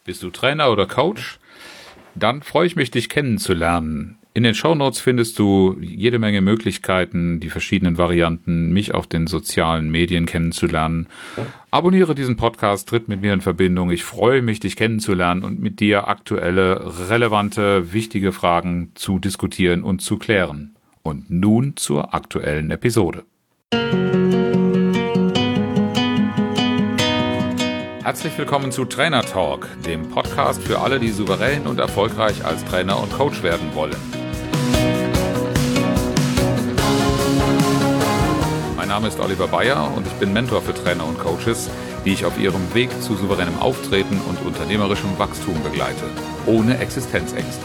Bist du Trainer oder Coach? Dann freue ich mich, dich kennenzulernen. In den Shownotes findest du jede Menge Möglichkeiten, die verschiedenen Varianten, mich auf den sozialen Medien kennenzulernen. Abonniere diesen Podcast, tritt mit mir in Verbindung. Ich freue mich, dich kennenzulernen und mit dir aktuelle, relevante, wichtige Fragen zu diskutieren und zu klären. Und nun zur aktuellen Episode. Herzlich willkommen zu Trainer Talk, dem Podcast für alle, die souverän und erfolgreich als Trainer und Coach werden wollen. Mein Name ist Oliver Bayer und ich bin Mentor für Trainer und Coaches, die ich auf ihrem Weg zu souveränem Auftreten und unternehmerischem Wachstum begleite, ohne Existenzängste.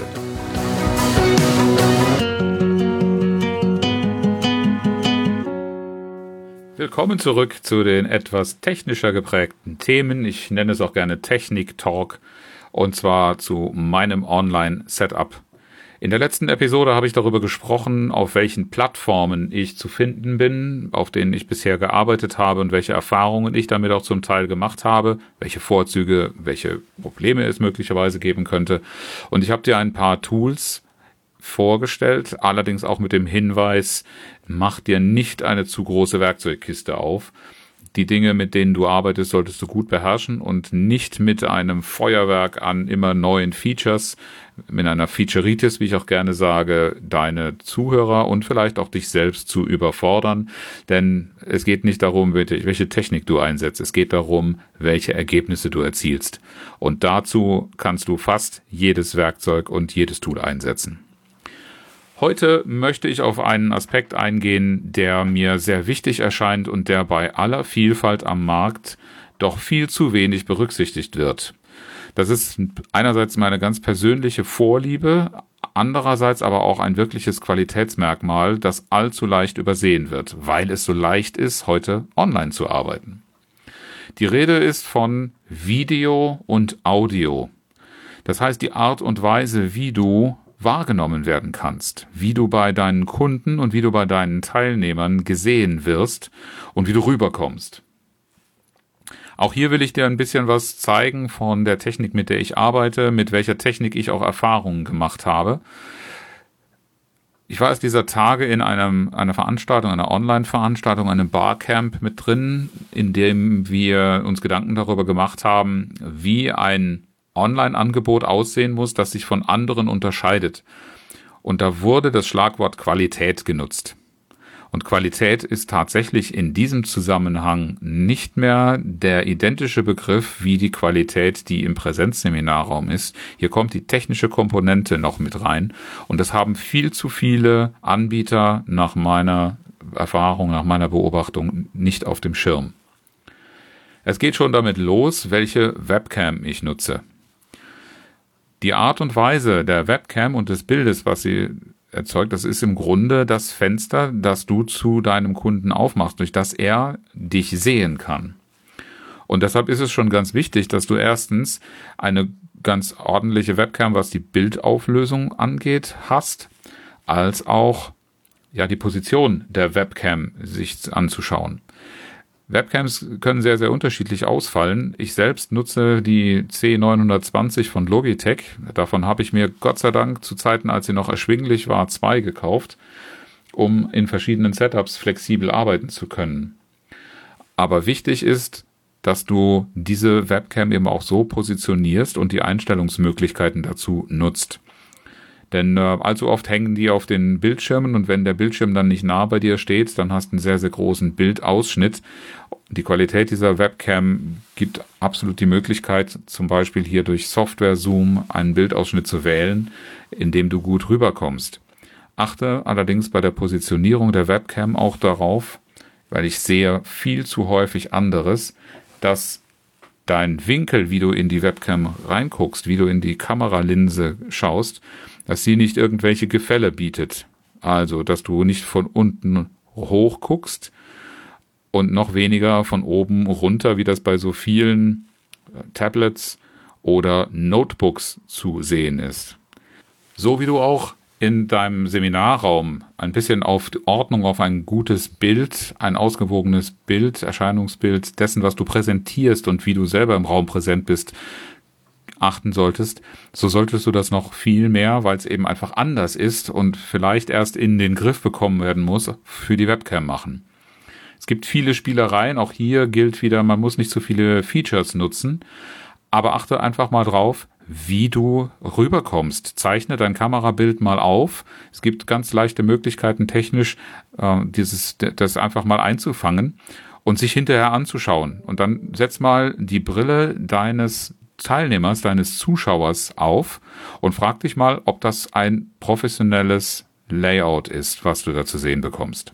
Willkommen zurück zu den etwas technischer geprägten Themen. Ich nenne es auch gerne Technik-Talk, und zwar zu meinem Online-Setup. In der letzten Episode habe ich darüber gesprochen, auf welchen Plattformen ich zu finden bin, auf denen ich bisher gearbeitet habe und welche Erfahrungen ich damit auch zum Teil gemacht habe, welche Vorzüge, welche Probleme es möglicherweise geben könnte. Und ich habe dir ein paar Tools vorgestellt, allerdings auch mit dem Hinweis, mach dir nicht eine zu große Werkzeugkiste auf. Die Dinge, mit denen du arbeitest, solltest du gut beherrschen und nicht mit einem Feuerwerk an immer neuen Features, mit einer Featureitis, wie ich auch gerne sage, deine Zuhörer und vielleicht auch dich selbst zu überfordern. Denn es geht nicht darum, welche Technik du einsetzt. Es geht darum, welche Ergebnisse du erzielst. Und dazu kannst du fast jedes Werkzeug und jedes Tool einsetzen. Heute möchte ich auf einen Aspekt eingehen, der mir sehr wichtig erscheint und der bei aller Vielfalt am Markt doch viel zu wenig berücksichtigt wird. Das ist einerseits meine ganz persönliche Vorliebe, andererseits aber auch ein wirkliches Qualitätsmerkmal, das allzu leicht übersehen wird, weil es so leicht ist, heute online zu arbeiten. Die Rede ist von Video und Audio. Das heißt, die Art und Weise, wie du wahrgenommen werden kannst, wie du bei deinen Kunden und wie du bei deinen Teilnehmern gesehen wirst und wie du rüberkommst. Auch hier will ich dir ein bisschen was zeigen von der Technik, mit der ich arbeite, mit welcher Technik ich auch Erfahrungen gemacht habe. Ich war erst dieser Tage in einer Veranstaltung, einer Online-Veranstaltung, einem Barcamp mit drin, in dem wir uns Gedanken darüber gemacht haben, wie ein Online-Angebot aussehen muss, das sich von anderen unterscheidet. Und da wurde das Schlagwort Qualität genutzt. Und Qualität ist tatsächlich in diesem Zusammenhang nicht mehr der identische Begriff wie die Qualität, die im Präsenzseminarraum ist. Hier kommt die technische Komponente noch mit rein. Und das haben viel zu viele Anbieter nach meiner Erfahrung, nach meiner Beobachtung nicht auf dem Schirm. Es geht schon damit los, welche Webcam ich nutze. Die Art und Weise der Webcam und des Bildes, was sie erzeugt, das ist im Grunde das Fenster, das du zu deinem Kunden aufmachst, durch das er dich sehen kann. Und deshalb ist es schon ganz wichtig, dass du erstens eine ganz ordentliche Webcam, was die Bildauflösung angeht, hast, als auch die Position der Webcam sich anzuschauen. Webcams können sehr, sehr unterschiedlich ausfallen. Ich selbst nutze die C920 von Logitech. Davon habe ich mir Gott sei Dank zu Zeiten, als sie noch erschwinglich war, 2 gekauft, um in verschiedenen Setups flexibel arbeiten zu können. Aber wichtig ist, dass du diese Webcam eben auch so positionierst und die Einstellungsmöglichkeiten dazu nutzt. Denn allzu oft hängen die auf den Bildschirmen und wenn der Bildschirm dann nicht nah bei dir steht, dann hast du einen sehr, sehr großen Bildausschnitt. Die Qualität dieser Webcam gibt absolut die Möglichkeit, zum Beispiel hier durch Software-Zoom einen Bildausschnitt zu wählen, in dem du gut rüberkommst. Achte allerdings bei der Positionierung der Webcam auch darauf, weil ich sehe viel zu häufig anderes, dass dein Winkel, wie du in die Webcam reinguckst, wie du in die Kameralinse schaust, dass sie nicht irgendwelche Gefälle bietet. Also, dass du nicht von unten hoch guckst und noch weniger von oben runter, wie das bei so vielen Tablets oder Notebooks zu sehen ist. So wie du auch in deinem Seminarraum ein bisschen auf Ordnung, auf ein gutes Bild, ein ausgewogenes Bild, Erscheinungsbild dessen, was du präsentierst und wie du selber im Raum präsent bist, achten solltest, so solltest du das noch viel mehr, weil es eben einfach anders ist und vielleicht erst in den Griff bekommen werden muss, für die Webcam machen. Es gibt viele Spielereien, auch hier gilt wieder, man muss nicht so viele Features nutzen, aber achte einfach mal drauf, wie du rüberkommst. Zeichne dein Kamerabild mal auf. Es gibt ganz leichte Möglichkeiten technisch, das einfach mal einzufangen und sich hinterher anzuschauen. Und dann setz mal die Brille deines Teilnehmers, deines Zuschauers auf und frag dich mal, ob das ein professionelles Layout ist, was du da zu sehen bekommst.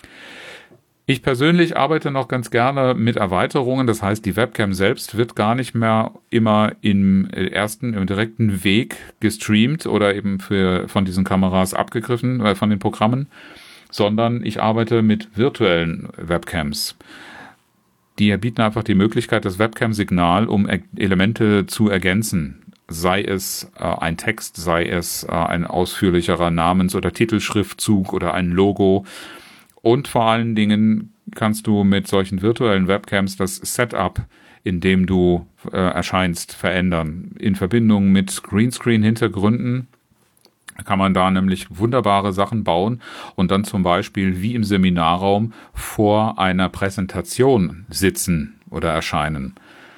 Ich persönlich arbeite noch ganz gerne mit Erweiterungen, das heißt, die Webcam selbst wird gar nicht mehr immer im direkten Weg gestreamt oder eben von diesen Kameras abgegriffen, von den Programmen, sondern ich arbeite mit virtuellen Webcams. Die bieten einfach die Möglichkeit, das Webcam-Signal, um Elemente zu ergänzen. Sei es ein Text, sei es ein ausführlicherer Namens- oder Titelschriftzug oder ein Logo. Und vor allen Dingen kannst du mit solchen virtuellen Webcams das Setup, in dem du erscheinst, verändern. In Verbindung mit Greenscreen-Hintergründen kann man da nämlich wunderbare Sachen bauen und dann zum Beispiel wie im Seminarraum vor einer Präsentation sitzen oder erscheinen.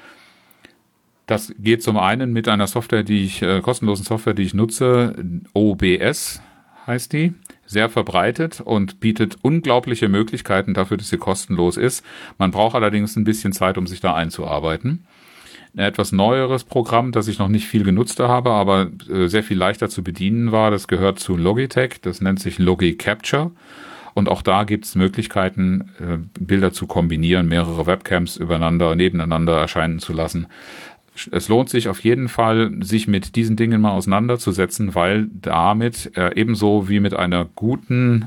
Das geht zum einen mit einer Software, kostenlosen Software, die ich nutze, OBS heißt die. Sehr verbreitet und bietet unglaubliche Möglichkeiten dafür, dass sie kostenlos ist. Man braucht allerdings ein bisschen Zeit, um sich da einzuarbeiten. Ein etwas neueres Programm, das ich noch nicht viel genutzt habe, aber sehr viel leichter zu bedienen war, das gehört zu Logitech, das nennt sich Logi Capture. Und auch da gibt es Möglichkeiten, Bilder zu kombinieren, mehrere Webcams nebeneinander erscheinen zu lassen. Es lohnt sich auf jeden Fall, sich mit diesen Dingen mal auseinanderzusetzen, weil damit ebenso wie mit einer guten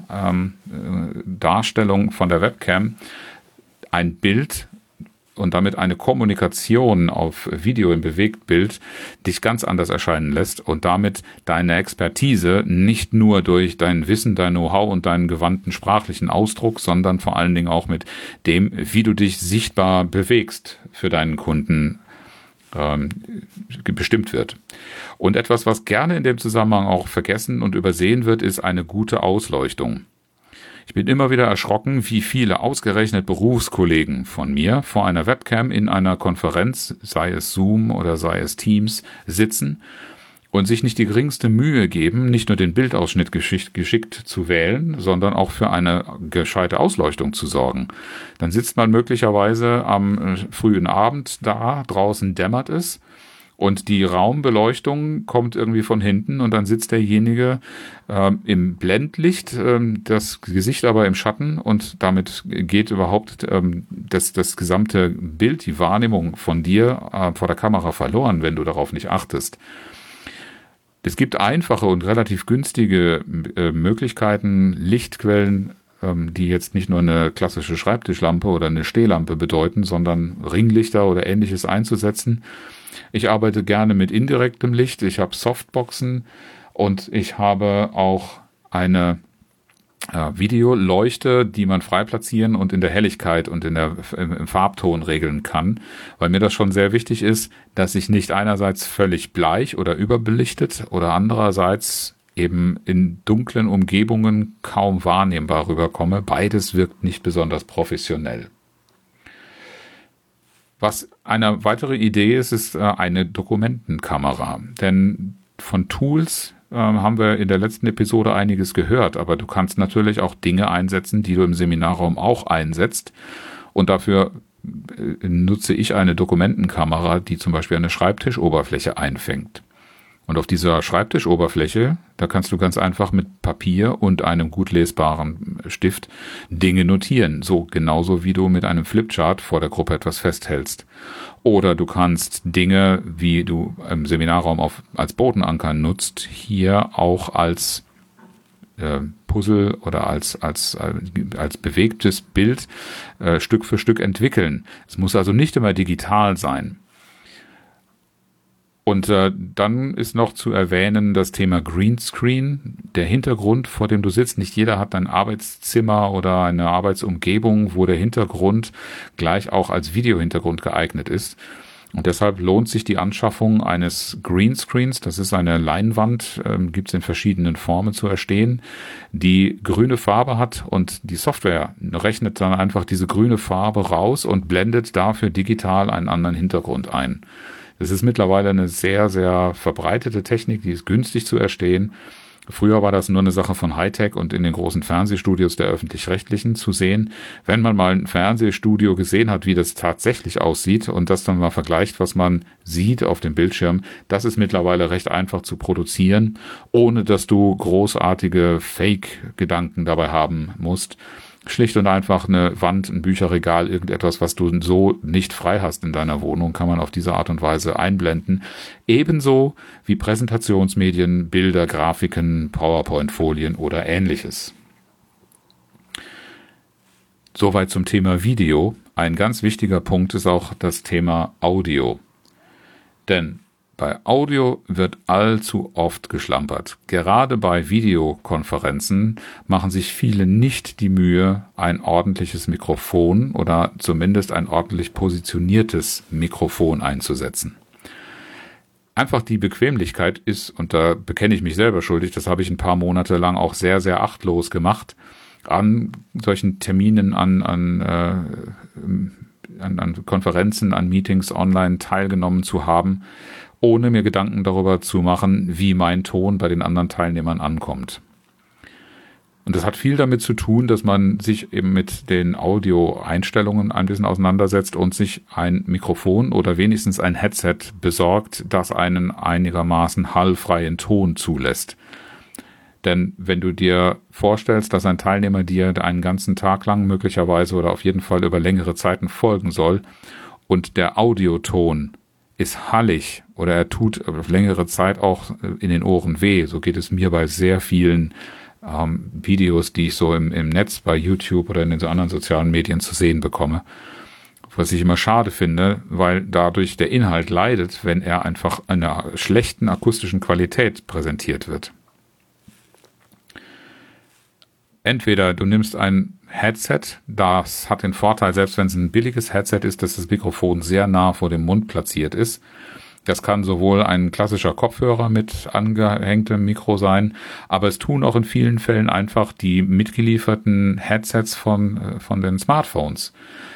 Darstellung von der Webcam ein Bild und damit eine Kommunikation auf Video im Bewegtbild dich ganz anders erscheinen lässt und damit deine Expertise nicht nur durch dein Wissen, dein Know-how und deinen gewandten sprachlichen Ausdruck, sondern vor allen Dingen auch mit dem, wie du dich sichtbar bewegst für deinen Kunden bestimmt wird. Und etwas, was gerne in dem Zusammenhang auch vergessen und übersehen wird, ist eine gute Ausleuchtung. Ich bin immer wieder erschrocken, wie viele ausgerechnet Berufskollegen von mir vor einer Webcam in einer Konferenz, sei es Zoom oder sei es Teams, sitzen und sich nicht die geringste Mühe geben, nicht nur den Bildausschnitt geschickt zu wählen, sondern auch für eine gescheite Ausleuchtung zu sorgen. Dann sitzt man möglicherweise am frühen Abend da, draußen dämmert es und die Raumbeleuchtung kommt irgendwie von hinten und dann sitzt derjenige im Blendlicht, das Gesicht aber im Schatten und damit geht überhaupt das gesamte Bild, die Wahrnehmung von dir vor der Kamera verloren, wenn du darauf nicht achtest. Es gibt einfache und relativ günstige Möglichkeiten, Lichtquellen, die jetzt nicht nur eine klassische Schreibtischlampe oder eine Stehlampe bedeuten, sondern Ringlichter oder Ähnliches einzusetzen. Ich arbeite gerne mit indirektem Licht. Ich habe Softboxen und ich habe auch eine Videoleuchte, die man frei platzieren und in der Helligkeit und im Farbton regeln kann, weil mir das schon sehr wichtig ist, dass ich nicht einerseits völlig bleich oder überbelichtet oder andererseits eben in dunklen Umgebungen kaum wahrnehmbar rüberkomme. Beides wirkt nicht besonders professionell. Was eine weitere Idee ist, ist eine Dokumentenkamera, denn von Tools haben wir in der letzten Episode einiges gehört, aber du kannst natürlich auch Dinge einsetzen, die du im Seminarraum auch einsetzt und dafür nutze ich eine Dokumentenkamera, die zum Beispiel eine Schreibtischoberfläche einfängt. Und auf dieser Schreibtischoberfläche, da kannst du ganz einfach mit Papier und einem gut lesbaren Stift Dinge notieren, so genauso wie du mit einem Flipchart vor der Gruppe etwas festhältst. Oder du kannst Dinge, wie du im Seminarraum als Bodenanker nutzt, hier auch als Puzzle oder als bewegtes Bild Stück für Stück entwickeln. Es muss also nicht immer digital sein. Und dann ist noch zu erwähnen das Thema Greenscreen, der Hintergrund, vor dem du sitzt. Nicht jeder hat ein Arbeitszimmer oder eine Arbeitsumgebung, wo der Hintergrund gleich auch als Videohintergrund geeignet ist. Und deshalb lohnt sich die Anschaffung eines Greenscreens. Das ist eine Leinwand, gibt es in verschiedenen Formen zu erstehen, die grüne Farbe hat, und die Software rechnet dann einfach diese grüne Farbe raus und blendet dafür digital einen anderen Hintergrund ein. Das ist mittlerweile eine sehr, sehr verbreitete Technik, die ist günstig zu erstehen. Früher war das nur eine Sache von Hightech und in den großen Fernsehstudios der Öffentlich-Rechtlichen zu sehen. Wenn man mal ein Fernsehstudio gesehen hat, wie das tatsächlich aussieht und das dann mal vergleicht, was man sieht auf dem Bildschirm, das ist mittlerweile recht einfach zu produzieren, ohne dass du großartige Fake-Gedanken dabei haben musst. Schlicht und einfach eine Wand, ein Bücherregal, irgendetwas, was du so nicht frei hast in deiner Wohnung, kann man auf diese Art und Weise einblenden. Ebenso wie Präsentationsmedien, Bilder, Grafiken, PowerPoint-Folien oder ähnliches. Soweit zum Thema Video. Ein ganz wichtiger Punkt ist auch das Thema Audio. Denn bei Audio wird allzu oft geschlampert. Gerade bei Videokonferenzen machen sich viele nicht die Mühe, ein ordentliches Mikrofon oder zumindest ein ordentlich positioniertes Mikrofon einzusetzen. Einfach die Bequemlichkeit ist, und da bekenne ich mich selber schuldig, das habe ich ein paar Monate lang auch sehr, sehr achtlos gemacht, an solchen Terminen, an Konferenzen, an Meetings online teilgenommen zu haben, ohne mir Gedanken darüber zu machen, wie mein Ton bei den anderen Teilnehmern ankommt. Und das hat viel damit zu tun, dass man sich eben mit den Audioeinstellungen ein bisschen auseinandersetzt und sich ein Mikrofon oder wenigstens ein Headset besorgt, das einen einigermaßen hallfreien Ton zulässt. Denn wenn du dir vorstellst, dass ein Teilnehmer dir einen ganzen Tag lang möglicherweise oder auf jeden Fall über längere Zeiten folgen soll und der Audioton ist hallig oder er tut auf längere Zeit auch in den Ohren weh. So geht es mir bei sehr vielen Videos, die ich so im Netz bei YouTube oder in den so anderen sozialen Medien zu sehen bekomme. Was ich immer schade finde, weil dadurch der Inhalt leidet, wenn er einfach einer schlechten akustischen Qualität präsentiert wird. Entweder du nimmst ein Headset, das hat den Vorteil, selbst wenn es ein billiges Headset ist, dass das Mikrofon sehr nah vor dem Mund platziert ist. Das kann sowohl ein klassischer Kopfhörer mit angehängtem Mikro sein, aber es tun auch in vielen Fällen einfach die mitgelieferten Headsets von den Smartphones.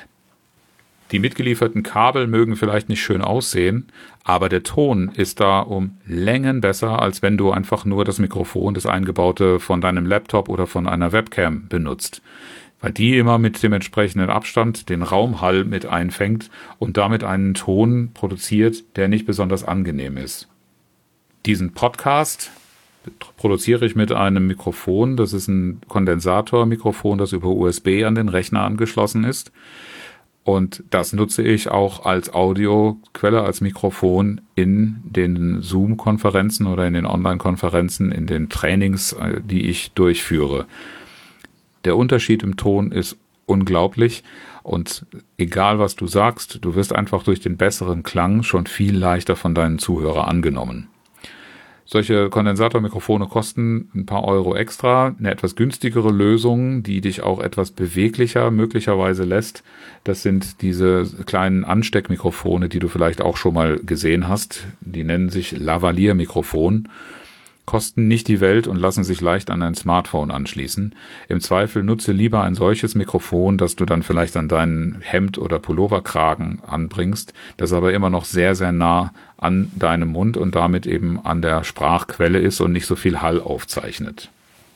Die mitgelieferten Kabel mögen vielleicht nicht schön aussehen, aber der Ton ist da um Längen besser, als wenn du einfach nur das Mikrofon, das eingebaute von deinem Laptop oder von einer Webcam benutzt. Weil die immer mit dem entsprechenden Abstand den Raumhall mit einfängt und damit einen Ton produziert, der nicht besonders angenehm ist. Diesen Podcast produziere ich mit einem Mikrofon, das ist ein Kondensatormikrofon, das über USB an den Rechner angeschlossen ist. Und das nutze ich auch als Audioquelle, als Mikrofon in den Zoom-Konferenzen oder in den Online-Konferenzen, in den Trainings, die ich durchführe. Der Unterschied im Ton ist unglaublich und egal was du sagst, du wirst einfach durch den besseren Klang schon viel leichter von deinen Zuhörern angenommen. Solche Kondensatormikrofone kosten ein paar Euro extra. Eine etwas günstigere Lösung, die dich auch etwas beweglicher möglicherweise lässt, das sind diese kleinen Ansteckmikrofone, die du vielleicht auch schon mal gesehen hast. Die nennen sich Lavalier-Mikrofon. Kosten nicht die Welt und lassen sich leicht an ein Smartphone anschließen. Im Zweifel nutze lieber ein solches Mikrofon, das du dann vielleicht an deinen Hemd- oder Pulloverkragen anbringst, das aber immer noch sehr, sehr nah an deinem Mund und damit eben an der Sprachquelle ist und nicht so viel Hall aufzeichnet.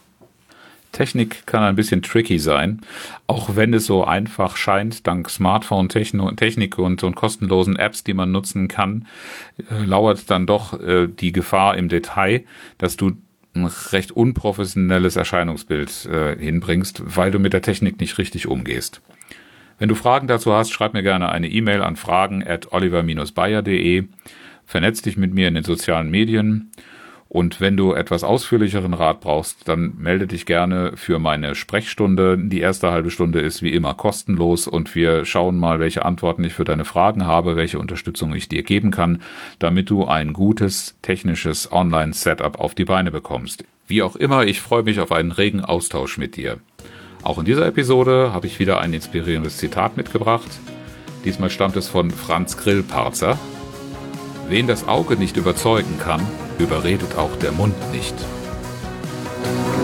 Technik kann ein bisschen tricky sein, auch wenn es so einfach scheint, dank Smartphone-Technik und kostenlosen Apps, die man nutzen kann, lauert dann doch die Gefahr im Detail, dass du ein recht unprofessionelles Erscheinungsbild hinbringst, weil du mit der Technik nicht richtig umgehst. Wenn du Fragen dazu hast, schreib mir gerne eine E-Mail an fragen@oliver-bayer.de, vernetz dich mit mir in den sozialen Medien. Und wenn du etwas ausführlicheren Rat brauchst, dann melde dich gerne für meine Sprechstunde. Die erste halbe Stunde ist wie immer kostenlos und wir schauen mal, welche Antworten ich für deine Fragen habe, welche Unterstützung ich dir geben kann, damit du ein gutes technisches Online-Setup auf die Beine bekommst. Wie auch immer, ich freue mich auf einen regen Austausch mit dir. Auch in dieser Episode habe ich wieder ein inspirierendes Zitat mitgebracht. Diesmal stammt es von Franz Grillparzer. Wen das Auge nicht überzeugen kann, überredet auch der Mund nicht.